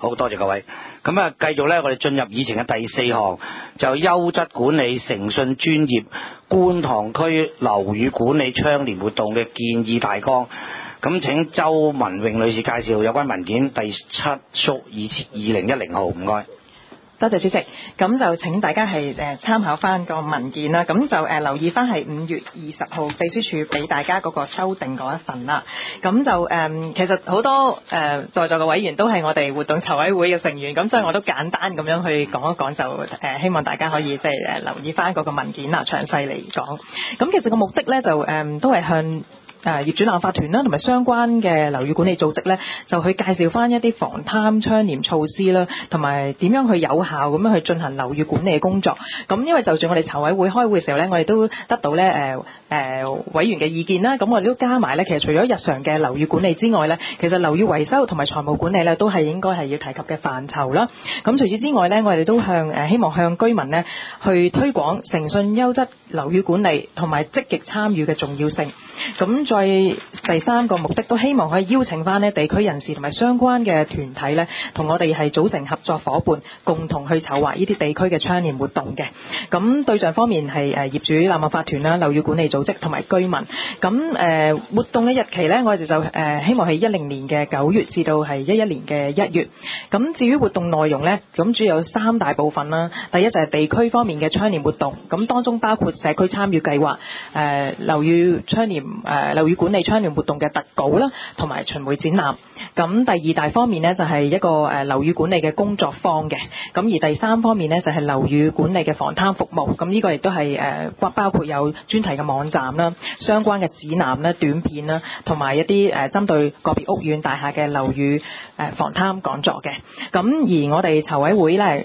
好多謝各位。咁啊，繼續咧，我哋進入議程嘅第4項，就優質管理、誠信專業觀塘區樓宇管理倡廉活動嘅建議大綱。咁請周文詠女士介紹有關文件第7縮2010號，唔該。 多謝主席，咁就請大家係參考翻個文件啦，咁就留意翻係5月20號秘書處俾大家嗰個修訂嗰一份啦。咁就其實好多在座嘅委員都係我哋活動籌委會嘅成員，咁所以我都簡單咁樣去講一講，就希望大家可以即係留意翻嗰個文件啦，詳細嚟講。咁其實個目的咧就都係向業主立案法團啦，同埋相關嘅樓宇管理組織咧，就去介紹翻一啲防貪倡廉措施啦，同埋點樣去有效咁樣去進行樓宇管理嘅工作。咁因為就住我哋籌委會開會嘅時候咧，我哋都得到咧委員嘅意見啦。咁我哋都加埋咧，其實除咗日常嘅樓宇管理之外咧，其實樓宇維修同埋財務管理咧，都係應該係要提及嘅範疇啦。咁除此之外咧，我哋都希望向居民咧去推廣誠信優質樓宇管理同埋積極參與嘅重要性。咁再第3個目的都希望可以邀請翻呢地區人士同埋相關嘅團體呢，同我哋係組成合作伙伴，共同去籌劃呢啲地區嘅倡廉活動嘅。咁對象方面係業主立案法團啦、樓宇管理組織同埋居民。咁活動嘅日期呢，我哋就希望係10年嘅9月至到係11年嘅1月。咁至於活動內容呢，咁主要有3大部分啦。第一就係地區方面嘅倡廉活動，咁當中包括社區參與計劃、樓宇管理倡廉活動嘅特稿啦，同埋巡迴展覽。咁第2大方面呢，就係一個樓宇管理嘅工作坊嘅。咁而第3方面呢，就係樓宇管理嘅防貪服務。咁呢個亦都係包括有專題嘅網站啦、相關嘅指南啦、短片啦，同埋一啲針對個別屋苑大廈嘅樓宇防貪講座嘅。咁而我哋籌委會呢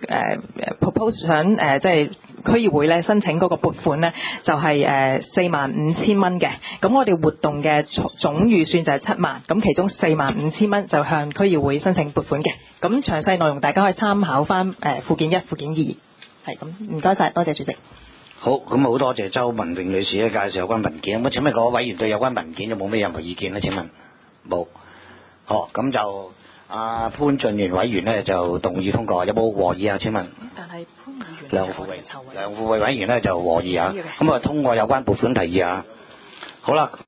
propose 想即係區議會咧申請嗰個撥款呢，就係45,000蚊嘅。咁我哋活動嘅總預算就係7萬，咁其中45,000蚊就向區議會申請撥款嘅。咁詳細內容大家可以參考翻附件1、附件2。係咁，唔該晒，多謝主席。 好，咁好多謝周文詠女士嘅介紹有關文件。咁請問各位委員對有關文件有冇咩任何意見呢？請問冇。好，咁就潘俊源委員呢就動議通過，有冇和議啊？請問？ 但係潘議員梁富偉委員呢就和議啊。咁啊通過有關撥款提議啊。好啦。